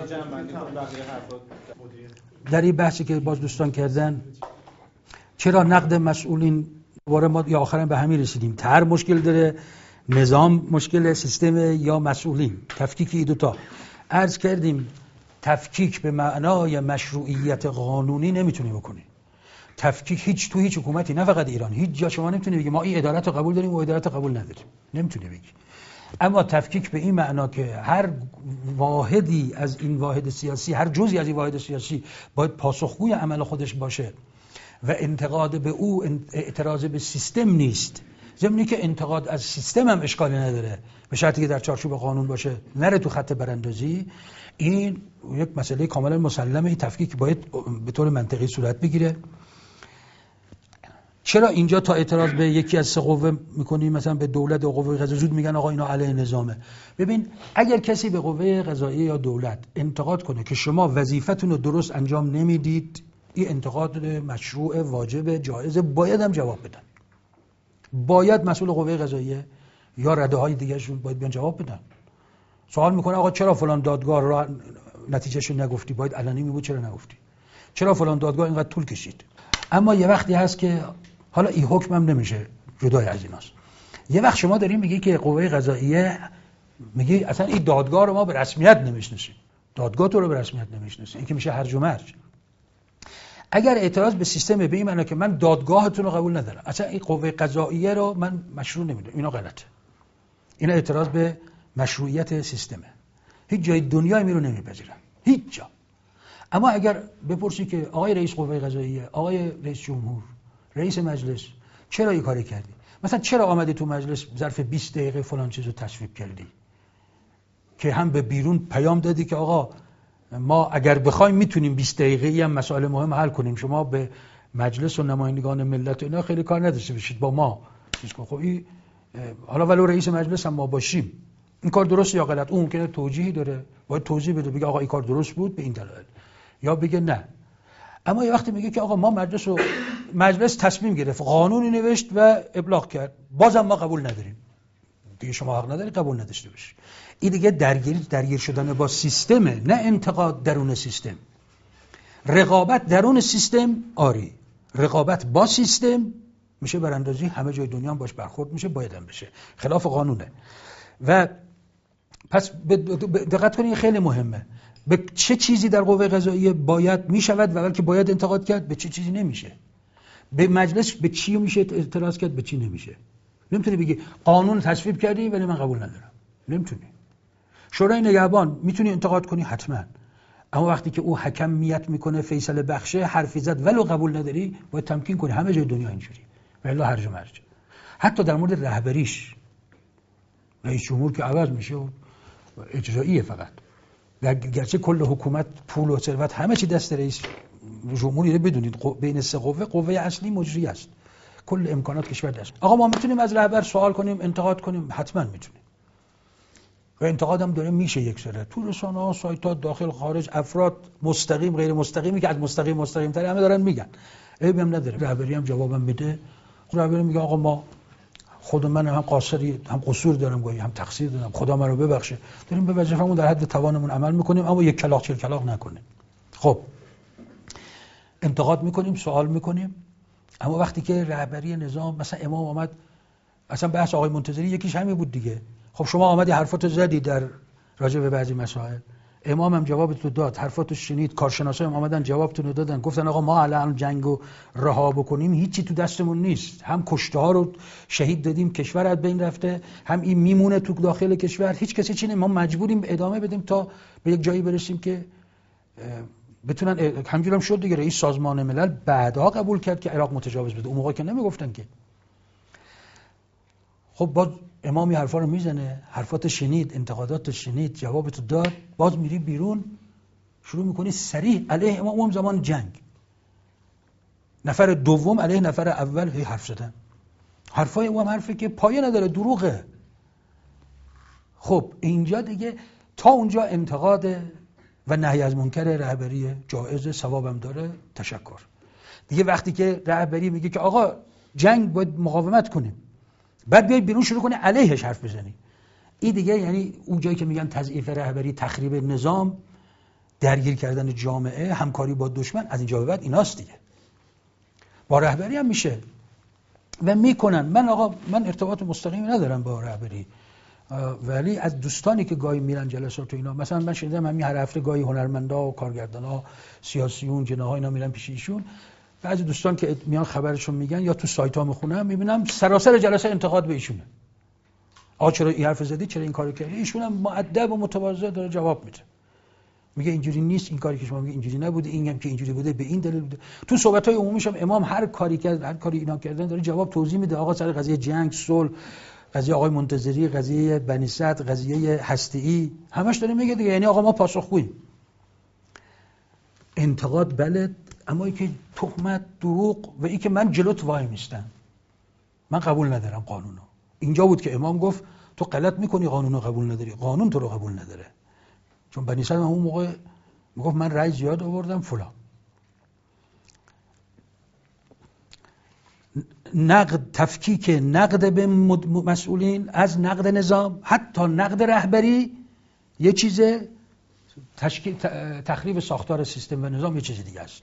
در این بحثی که باز دوستان کردن چرا نقد مسئولین دوباره ما یا آخرا به همین رسیدیم، طرح مشکل داره، نظام مشکل، سیستم یا مسئولین، تفکیک این دوتا. عرض کردیم تفکیک به معنای مشروعیت قانونی نمیتونی بکنی. تفکیک هیچ حکومتی، نه فقط ایران، هیچ جا شما نمیتونی بگی ما این ادارت رو قبول داریم و ادارت رو قبول نداریم، نمیتونی بگی. اما تفکیک به این معنا که هر واحدی از این واحد سیاسی، هر جزئی از این واحد سیاسی باید پاسخگوی عمل خودش باشه و انتقاد به او اعتراض به سیستم نیست، ضمنی که انتقاد از سیستم هم اشکالی نداره به شرطی که در چارچوب قانون باشه، نره تو خط براندازی. این یک مسئله کاملا مسلمه. این تفکیک باید به طور منطقی صورت بگیره. چرا اینجا تا اعتراض به یکی از سه قوه میکنیم، مثلا به دولت و قوه قضاییه، زود میگن آقا اینا علیه نظامه؟ ببین اگر کسی به قوه قضاییه یا دولت انتقاد کنه که شما وظیفتون رو درست انجام نمیدید، این انتقاد مشروع، واجب، جایز، باید هم جواب بدن. باید مسئول قوه قضاییه یا رده‌های دیگه‌شون باید بیان جواب بدن. سوال میکنه آقا چرا فلان دادگاه رو نتیجهشو نگفتی؟ باید علنی میگو چرا نگفتی؟ چرا فلان دادگاه اینقدر طول کشید؟ اما یه وقتی هست که حالا این حکم هم نمیشه جدای از ایناست. یه وقت شما داریم میگی که قوه قضاییه میگی اصلا این دادگاه رو ما به رسمیت نمیشناسیم، دادگاه تو رو به رسمیت نمیشناسیم، این که میشه هرج و مرج. اگر اعتراض به سیستم به این معنی که من دادگاهتون رو قبول ندارم، اصلا این قوه قضاییه رو من مشروع نمیدونم، اینا غلطه. اینا اعتراض به مشروعیت سیستمه. هیچ جای دنیای می رو نمیپذیرن، هیچ جا. اما اگر بپرسی که آقای رئیس قوه قضاییه، آقای رئیس جمهور، رئیس مجلس، چرا این کاری کردی؟ مثلا چرا آمدی تو مجلس ظرف 20 دقیقه فلان چیزو تصویب کردی؟ که هم به بیرون پیام دادی که آقا ما اگر بخوایم میتونیم 20 دقیقه‌ای هم مسائل مهم حل کنیم، شما به مجلس و نمایندگان ملت و اینا خیلی کار نداشته باشید با ما. خب این حالا ولو رئیس مجلس هم ما باشیم، این کار درست یا غلط؟ اون ممکنه توجیهی داره، باید توضیح بده، بگه آقا این کار درست بود به این دلایل، یا بگه نه. اما یه وقتی میگه که آقا ما مجلس تصمیم گرفت، قانونی نوشت و ابلاغ کرد، بازم ما قبول نداریم، دیگه شما حق نداری قبول نداشته باشی. این دیگه درگیر شدن با سیستمه، نه انتقاد درون سیستم. رقابت درون سیستم آری، رقابت با سیستم میشه براندازی، همه جای دنیا هم باش برخورد میشه، باید هم بشه، خلاف قانونه. و پس دقت کنید خیلی مهمه، به چه چیزی در قوه قضاییه باید میشود و بلکه باید انتقاد کرد، به چه چیزی نمیشه. به مجلس به چی میشه اعتراض کرد، به چی نمیشه. نمیتونی بگی قانون تصویب کردی ولی من قبول ندارم، نمیتونی. شورای نگهبان میتونی انتقاد کنی حتما، اما وقتی که او حکمیت میکنه، فیصله بخشه، حرفی زد ولو قبول نداری، باید تمکین کنی. همه جای دنیا اینجوری، ولی هرج و مرج. حتی در مورد رهبریش، رئیس جمهور که عوض میشه و اجراییه فقط، گرچه کل حکومت، پول و ثروت همه چی دست رئیس جمهوریه. بدونید بین سه قوه اصلی مجری است، کل امکانات کشور دست. آقا ما میتونیم از رهبر سوال کنیم، انتقاد کنیم، حتما میتونیم. و انتقاد هم داره میشه یک سره تو رسانه‌ها، سایت‌ها، داخل خارج، افراد مستقیم غیر مستقیمی که از مستقیم تر همه دارن میگن، عیبی هم نداره. رهبری هم جوابم بده، رهبری میگه آقا ما خود من هم قاصری، هم قصور دارم، گاهی هم تقصیر دارم، خدا من رو ببخشه، داریم به وظیفمون در حد توانمون عمل میکنیم، اما یک کلاغ چل کلاغ نکنیم. خب انتقاد میکنیم، سوال میکنیم. اما وقتی که رهبری نظام، مثلا امام آمد، اصلا بحث آقای منتظری یکیش همین بود دیگه. خب شما آمدی حرفاتو زدی در راجع به بعضی مسائل، امامم جوابتو داد، حرفاتو شنید، کارشناسا هم آمدن جوابتون دادن، گفتن آقا ما الان جنگو رها بکنیم هیچی تو دستمون نیست، هم کشته ها رو شهید دادیم، کشور از بین رفته، هم این میمونه تو داخل کشور، هیچ کسی چی ما مجبوریم ادامه بدیم تا به یک جایی برسیم که بتونن. همینجوری هم شد دیگه، رئیس سازمان ملل بعدها قبول کرد که عراق متجاوز بده، اون موقع که نمیگفتن که. خب باز امامی حرفا رو میزنه، حرفات شنید، انتقادات شنید، جوابتو داد، باز میری بیرون شروع میکنی صریح علیه امام. اون زمان جنگ، نفر دوم علیه نفر اول هی حرف زدن، حرفای اون حرفی که پایه نداره، دروغه. خب اینجا دیگه تا اونجا انتقاد و نهی از منکر رهبری جایز، ثوابم داره، تشکر. دیگه وقتی که رهبری میگه که آقا جنگ باید مقاومت کنیم، بعد بیای بیرون شروع کنی علیهش حرف بزنی، این دیگه یعنی اون جایی که میگن تضعیف رهبری، تخریب نظام، درگیر کردن جامعه، همکاری با دشمن، از اینجا به بعد ایناست دیگه. با رهبری هم میشه و میکنن. من ارتباط مستقیمی ندارم با رهبری، ولی از دوستانی که گاهی میرن جلسات و اینا، مثلا من شنیدم همین هر هفته گاهی هنرمندا و کارگردانا، سیاسیون، جناها اینا میرن پیش ایشون. بعضی دوستان که میان خبرشون میگن یا تو سایت ها میخونم، میبینم سراسر جلسه انتقاد به ایشونه. آقا چرا این حرف زدی، چرا این کارو کردی؟ ایشون هم مؤدب و متواضع داره جواب میده، میگه اینجوری نیست، این کاری که شما میگه اینجوری نبوده، این هم که اینجوری بوده به این دلیل بوده. تو صحبت‌های عمومیش هم امام هر کاری کرد، هر کاری اینا کردن داره جواب توضیح میده. آقا سر قضیه جنگ، صلح، قضیه آقای منتظری، قضیه بنی سعد، قضیه هسته‌ای، همش داره میگه دیگه. یعنی آقا ما پاسخگوییم. انتقاد بله، اما این که تهمت، دروغ و این که من جلوت وای میستم، من قبول ندارم قانونو. اینجا بود که امام گفت تو غلط میکنی، قانونو قبول نداری، قانون تو رو قبول نداره. چون بنی سعد اون موقع میگفت من رأی زیاد آوردم فلان. نقد، تفکیک نقد به مسئولین از نقد نظام، حتی نقد رهبری یه چیزه، تخریب ساختار سیستم و نظام یه چیز دیگه است.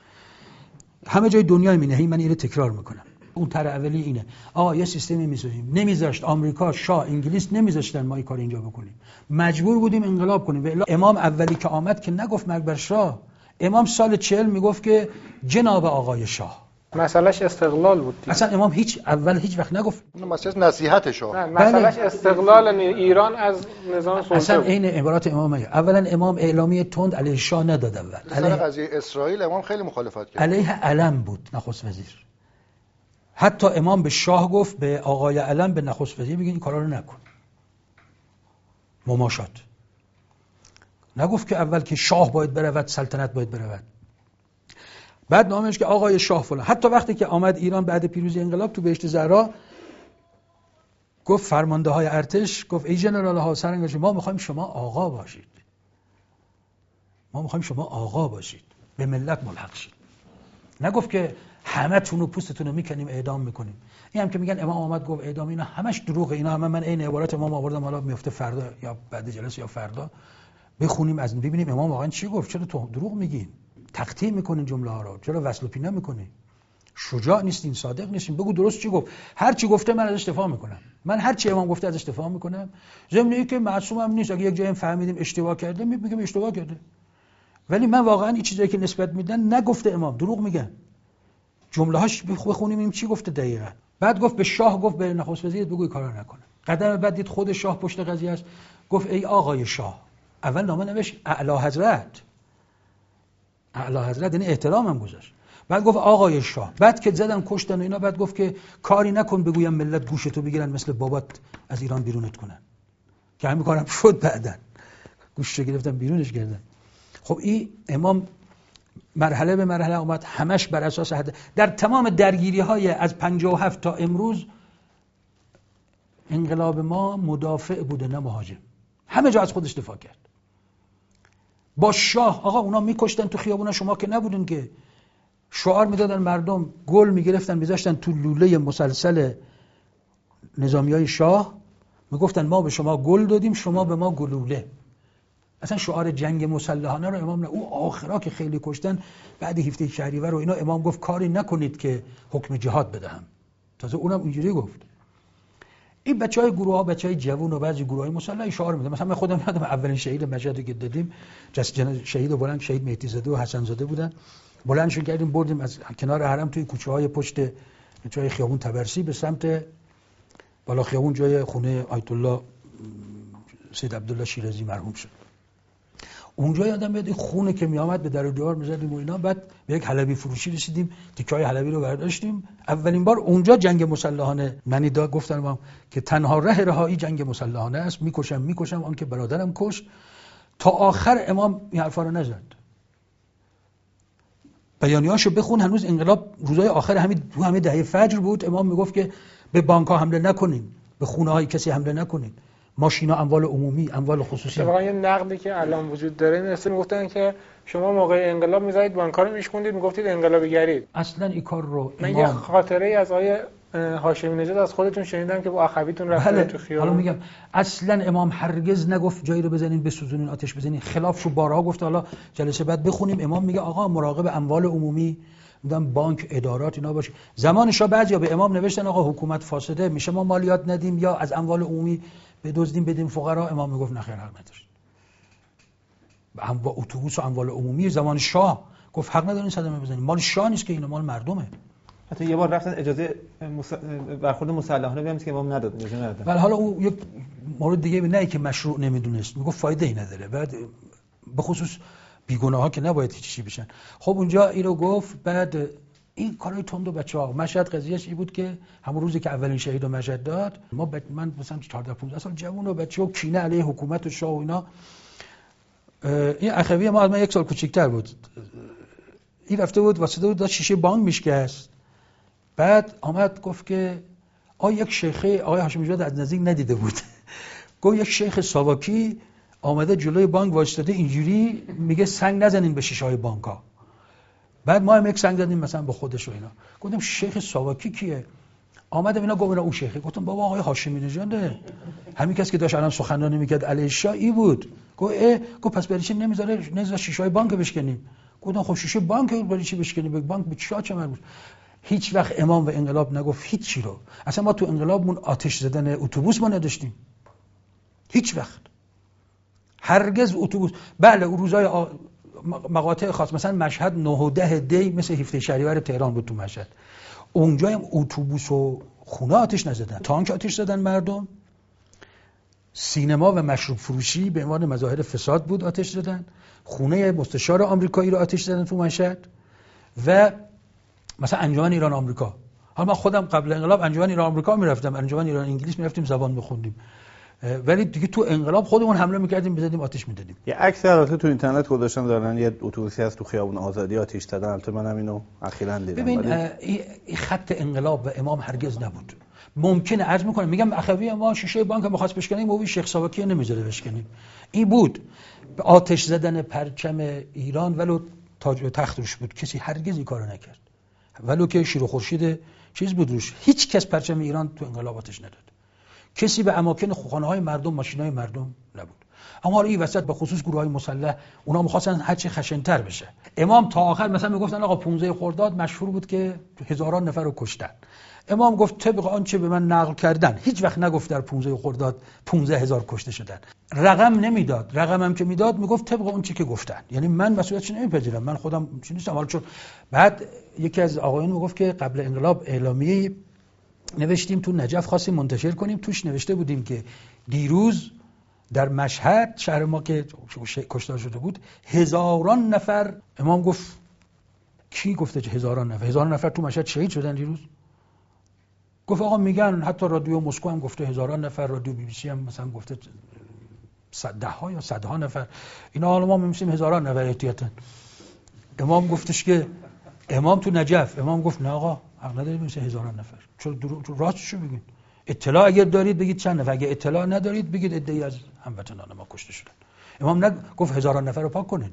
همه جای دنیا اینه، من اینو تکرار میکنم. اون طرح اولی اینه، آقا یه سیستمی میسازیم، نمیذاشت آمریکا، شاه، انگلیس نمیذاشتن ما این کار اینجا بکنیم، مجبور بودیم انقلاب کنیم. و امام اولی که آمد که نگفت مرگ بر شاه، امام سال 40 میگفت که جناب آقای شاه. مسئلهش استقلال بود دیگه. اصلا امام هیچ وقت نگفت. اون مسئله نصیحت شاه. مسئلهش استقلال ایران از نظام سلطه. اصلا این عبارات امامه. اولا امام اعلامیه تند علیه شاه نداد. اول علیه قضیه اسرائیل امام خیلی مخالفت کرد. علیه علم بود نخست وزیر. حتی امام به شاه گفت، به آقای علم، به نخست وزیر بگین این کارا رو نکن. مماشات. نگفت که اول که شاه باید برود، سلطنت باید برود. بعد نامش که آقای شاه فلان. حتی وقتی که آمد ایران بعد پیروزی انقلاب تو بهشت زهرا، گفت فرمانده های ارتش، گفت ای ژنرال ها، سرانگشت، ما میخوایم شما آقا باشید. ما میخوایم شما آقا باشید، به ملت ملحق شید. نگفت که همه تونو پوستتون رو میکنیم اعدام میکنیم. این هم که میگن امام آمد گفت اعدام، اینا همش دروغه. اینا همه من این عبارت امام آوردم، حالا میفته فردا یا بعد جلسه یا فردا بخونیم از ببینیم امام واقعا چی گفت. چرا تو دروغ میگین؟ تقطیع میکنین جمله ها رو، چرا وصل و پینا میکنین؟ شجاع نیستین، صادق نیستین. بگو درست چی گفت. هر چی گفته من ازش دفاع میکنم. من هر چی امام گفته ازش دفاع میکنم. ضمن اینکه معصومم نیست، اگه یک جایی فهمیدیم اشتباه کرده میگم اشتباه کرده. ولی من واقعا این چیزایی که نسبت میدن نگفته امام، دروغ میگن. جمله هاش بخونیم ببینیم چی گفته دقیقاً. بعد گفت به شاه، گفت به نخست وزیر بگو این کارا نکنه. قدم بعد دید خود شاه پشت قضیه است، گفت ای آقای شاه. اول نامه نوشت اعلی حضرت. اعلی حضرت یعنی احترامم گذاشت. بعد گفت آقای شاه. بعد که زدن کشتن و اینا، بعد گفت که کاری نکن بگویم ملت گوشتو بگیرن مثل بابات از ایران بیرونت کنن. که همین کارم شد. بعدن گوشتو گرفتن بیرونش کردن. خب این امام مرحله به مرحله اومد، همش بر اساس در تمام درگیری‌های از 57 تا امروز انقلاب ما مدافع بوده نه مهاجم. همه جا از خودش دفاع کرد. با شاه آقا اونا میکشتن تو خیابونا، شما که نبودین که شعار میدادن مردم، گل میگرفتن میذاشتن تو لوله مسلسل نظامیای شاه، میگفتن ما به شما گل دادیم، شما به ما گلوله. اصلا شعار جنگ مسلحانه رو امام نه. او آخرا که خیلی کشتن بعد 17 شهریور رو اینا، امام گفت کاری نکنید که حکم جهاد بدهم. تازه اونم اینجوری گفت. این بچهای گروه ها، بچهای جوون و بعضی گروهای مسلح شعار میدن. مثلا من خودم یادم اولین شهید مشهدی که دادیم شهید بلند، شهید مهدی زاده و حسن زاده بودن. بلندشون کردیم بردیم از کنار حرم توی کوچه‌های پشت جای خیابون تبرسی به سمت بالا خیابون جای خونه آیت الله سید عبدالله شیرازی مرحوم شد. اونجا یادم میاد این خونه که میامد به در و دیوار میزدیم و اینا. بعد به یک حلبی فروشی رسیدیم، تیکه‌های حلبی رو برداشتیم. اولین بار اونجا جنگ مسلحانه منی دا گفتم که تنها رهایی جنگ مسلحانه است، میکشم آن که برادرم کشت. تا آخر امام این حرفا رو نزد. بیانیه‌اشو بخون، هنوز انقلاب روزهای آخر همین دهه فجر بود. امام میگفت که به بانک‌ها حمله نکنین، به خونه‌های کسی حمله نکنین، ماشینا اموال عمومی، اموال خصوصی. واقعا یه نقدی که الان وجود داره این است، میگفتن که شما موقع انقلاب می‌زدید بانک‌ها رو میشکوندید، میگفتید انقلابی گرید. اصلا این کار رو من یه خاطره از آیه هاشمی نژاد از خودتون شنیدم که با اخویتون رفتید تو خیابون. حالا میگم اصلا امام هرگز نگفت جایی رو بزنین بسوزونین آتش بزنین، خلافشو بارها گفت. حالا جلسه بعد بخونیم امام میگه آقا مراقب اموال عمومی، میگم بانک، ادارات اینا باشه. زمان شاه بعضیا به امام نوشتن آقا حکومت فاسده، میشه ما مالیات ندیم یا از اموال عمومی بدزدیم بدیم فقرا. امام میگفت نخیر، حق نداشت. با اتوبوس و اموال عمومی زمان شاه گفت حق ندارین صدمه بزنین، مال شاه نیست که اینا مال مردمه. حتی یه بار رفتن اجازه برخورد مسلحانه بیام که امام نداد، اجازه نداد. ولی حالا اون یک مورد دیگه نه که مشروع نمیدونست، میگفت فایده ای نداره. بعد به خصوص بیگناها که نباید هیچی بشن. خب اونجا اینو گفت. بعد این کارای تند و بچه‌ها مشهد قضیهش این بود که همون روزی که اولین شهید رو مشهد داد، من مثلا 14 15 سال جوون و بچه‌ها کینه علیه حکومت و شاه و اینا. این اخوی ما از من 1 سال کوچیک‌تر بود. این رفته بود واسطه بود داشت شیشه بانک میشکست. بعد آمد گفت که یک شیخه آقای هاشمی نژاد از نزدیک ندیده بود. گفت یک شیخ ساواکی آمده جلوی بانک وایستاده اینجوری میگه سنگ نزنین به شیشه‌های بانک‌ها. بعد ما هم یک سنگ زدیم مثلا به خودش و اینا. گفتم شیخ ساواکی کیه؟ آمدم اینا گفتن اون شیخه. گفتم بابا آقای هاشمی نژاده، همین کسی که داشت الان سخنرانی میکرد علیه شاه ای بود. گفت پس برای چی نمیذاره شیشه‌های بانک بشکنیم؟ گفتم خب شیشه بانک برای چی بشکنیم؟ به بانک به شاه چه مربوط؟ هیچ وقت امام و انقلاب نگفت هیچ چی رو. اصلا ما تو انقلابمون آتش زدن اتوبوس ما نداشتیم. هیچ وقت. هرگز اتوبوس. بله اون روزای مقاطع خاص مثلا مشهد 9 و 10 دی مثل 17 شهریور تهران بود تو مشهد. اونجا هم اتوبوس و خونه آتش نزدن، تانک آتش زدن مردم. سینما و مشروب فروشی به عنوان مظاهر فساد بود آتش زدن. خونه مستشار آمریکایی رو آتش زدن تو مشهد. و مثلا انجمن ایران آمریکا، حالا من خودم قبل انقلاب انجمن ایران آمریکا میرفتم، انجمن ایران انگلیس میرفتیم زبان میخوندیم، ولی دیگه تو انقلاب خودمون حمله میکردیم بزدیم آتش میدادیم. یه عکس البته تو اینترنت گذاشتن دارن یه اتوبوسی از تو خیابون آزادی آتش زدن. البته منم اینو اخیراً دیدم. ببین این خط انقلاب و امام هرگز نبود. ممکنه عرض میکنم میگم اخوی ما شیشه بانک می‌خواست بشکنیم، موی شیخ ساواکی نمیذاره بشکنیم. این بود آتش زدن پرچم ایران ولو تاج و تخت روش بود، کسی هرگز این کارو نکرد. ولو که شیر و خورشید چیز بود روش، هیچ کس پرچم ایران تو انقلاب آتش نداد. کسی به اماکن خانه‌های مردم، ماشین‌های مردم نبود. اما این وسط به خصوص گروه‌های مسلح اونا می‌خواستن هر چی خشن‌تر بشه. امام تا آخر مثلا میگفتن آقا 15 خرداد مشهور بود که هزاران نفر رو کشتن. امام گفت طبق آنچه به من نقل کردن، هیچ وقت نگفت در 15 خرداد 15000 کشته شدن. رقم نمیداد. رقمم که میداد میگفت طبق اون چیزی که گفتن. یعنی من مسئولیتش نمیپذیرم، من خودم چی نیستم. حالا چون بعد یکی از آقایون میگفت که قبل انقلاب اعلامیه نوشتیم تو نجف خواستیم منتشر کنیم، توش نوشته بودیم که دیروز در مشهد شهر ما که کشته شده بود هزاران نفر. امام گفت کی گفته که هزاران نفر؟ هزاران نفر تو مشهد شهید شدن دیروز؟ گفت آقا میگن، حتی رادیو مسکو هم گفته هزاران نفر، رادیو بی بی سی هم مثلا گفته ده‌ها یا صدها نفر. اینا حالا ما میگیم هزاران نفر احتیاطاً. امام گفتش که امام تو نجف امام گفت نه آقا حق ندارید مثل هزاران نفر. چرا راستشو بگین؟ اطلاع اگر دارید بگید چند نفر، اگه اطلاع ندارید بگید عده‌ای از هموطنان ما کشته شدن. امام گفت هزاران نفر رو پاک کنین.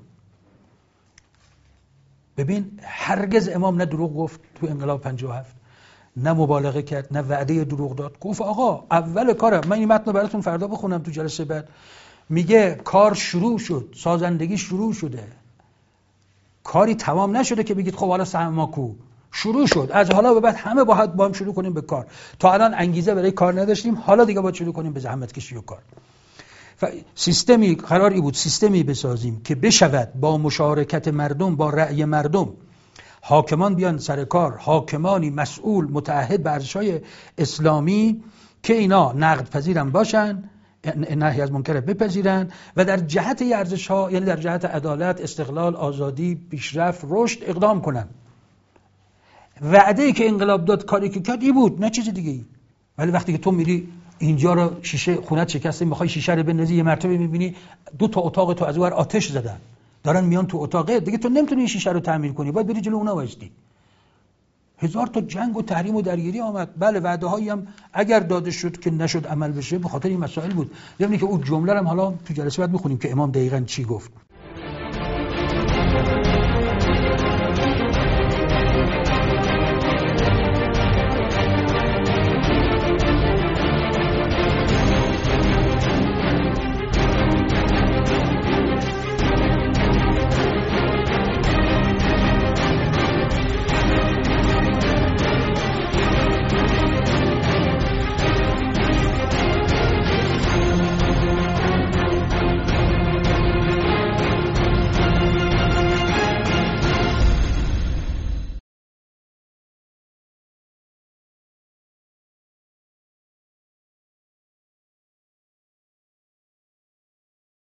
ببین هرگز امام نه دروغ گفت تو انقلاب 57، نه مبالغه کرد، نه وعده دروغ داد. گفت آقا اول کارم، من این متن رو براتون فردا بخونم تو جلسه بعد، میگه کار شروع شد، سازندگی شروع شده، کاری تمام نشده که بگید خب حالا سهم ما کو. شروع شد. از حالا به بعد همه با هم شروع کنیم به کار. تا الان انگیزه برای کار نداشتیم، حالا دیگه باید شروع کنیم به زحمت کشی و کار. سیستمی قراری بود سیستمی بسازیم که بشود با مشارکت مردم، با رأی مردم، حاکمان بیان سر کار، حاکمانی مسئول متعهد به ارزش‌های اسلامی که اینا نقد پذیرن باشن، نهی از منکر بپذیرن و در جهت ارزش‌ها، یعنی در جهت عدالت، استقلال، آزادی، پیشرفت، رشد اقدام کنن. وعده‌ای که انقلاب داد، کاری که کرد این بود، نه چیز دیگه ای. ولی وقتی که تو میری اینجا رو شیشه خونت شکسته، میخوای شیشه رو بندازی، یه مرتبه میبینی 2 تا اتاق تو از اون آتش زدن، دارن میان تو اتاقه دیگه، تو نمیتونی این شیشه رو تعمیر کنی، باید بری جلو اونا وایستی. 1000 تا جنگ و تحریم و درگیری آمد. بله وعده هایی هم اگر داده شد که نشد عمل بشه به خاطر این مسائل بود. ببینید که اون جمله رو هم حالا تو جلسه بعد میخونیم که امام دقیقاً چی گفت.